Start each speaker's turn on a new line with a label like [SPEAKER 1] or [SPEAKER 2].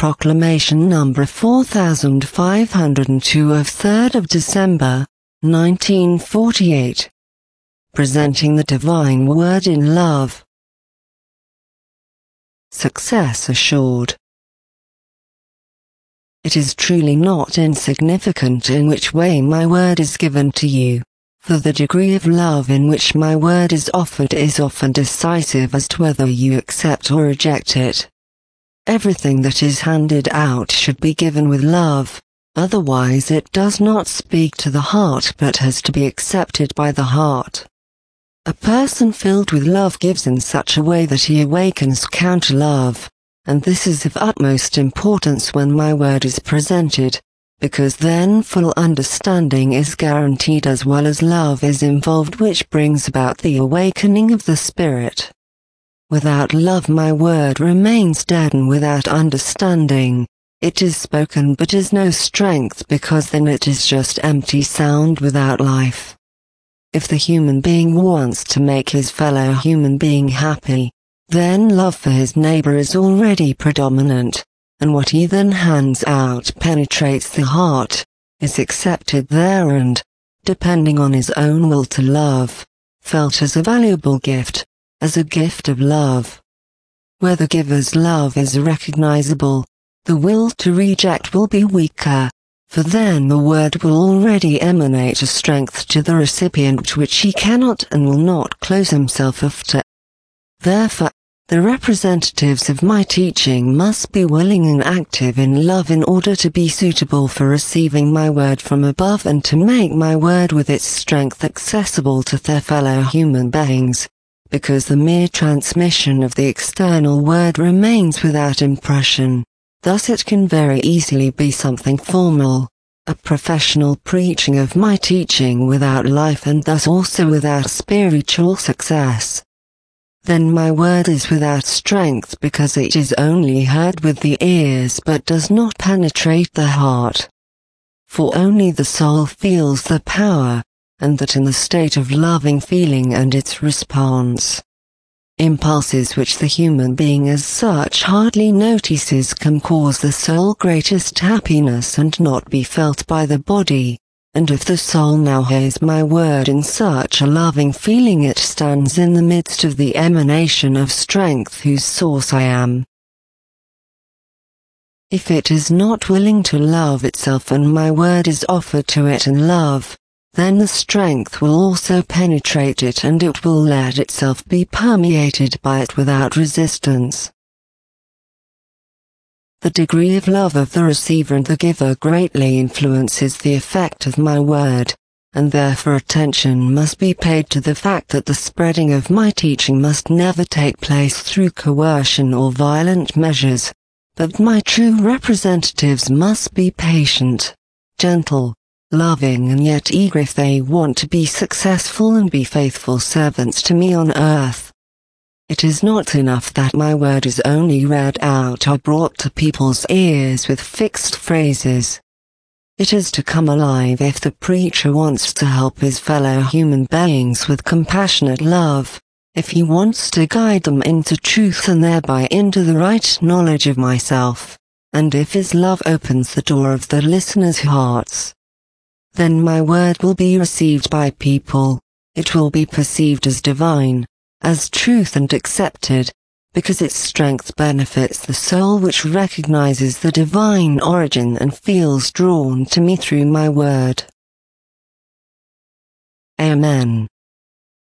[SPEAKER 1] Proclamation number 4502 of 3rd of December, 1948. Presenting the Divine Word in Love. Success assured. It is truly not insignificant in which way my word is given to you, for the degree of love in which my word is often decisive as to whether you accept or reject it. Everything that is handed out should be given with love, otherwise it does not speak to the heart but has to be accepted by the heart. A person filled with love gives in such a way that he awakens counter-love, and this is of utmost importance when my word is presented, because then full understanding is guaranteed as well as love is involved, which brings about the awakening of the spirit. Without love my word remains dead, and without understanding, it is spoken but is no strength, because then it is just empty sound without life. If the human being wants to make his fellow human being happy, then love for his neighbor is already predominant, and what he then hands out penetrates the heart, is accepted there and, depending on his own will to love, felt as a valuable gift, as a gift of love. Where the giver's love is recognizable, the will to reject will be weaker, for then the word will already emanate a strength to the recipient which he cannot and will not close himself off to. Therefore, the representatives of my teaching must be willing and active in love in order to be suitable for receiving my word from above and to make my word with its strength accessible to their fellow human beings, because the mere transmission of the external word remains without impression. Thus it can very easily be something formal, a professional preaching of my teaching without life and thus also without spiritual success. Then my word is without strength because it is only heard with the ears but does not penetrate the heart. For only the soul feels the power, and that in the state of loving feeling and its response. Impulses which the human being as such hardly notices can cause the soul greatest happiness and not be felt by the body, and if the soul now hears my word in such a loving feeling, it stands in the midst of the emanation of strength whose source I am. If it is not willing to love itself and my word is offered to it in love, then the strength will also penetrate it and it will let itself be permeated by it without resistance. The degree of love of the receiver and the giver greatly influences the effect of my word, and therefore attention must be paid to the fact that the spreading of my teaching must never take place through coercion or violent measures, but my true representatives must be patient, gentle, loving and yet eager if they want to be successful and be faithful servants to me on earth. It is not enough that my word is only read out or brought to people's ears with fixed phrases. It is to come alive if the preacher wants to help his fellow human beings with compassionate love, if he wants to guide them into truth and thereby into the right knowledge of myself, and if his love opens the door of the listeners' hearts. Then my word will be received by people, it will be perceived as divine, as truth and accepted, because its strength benefits the soul which recognizes the divine origin and feels drawn to me through my word. Amen.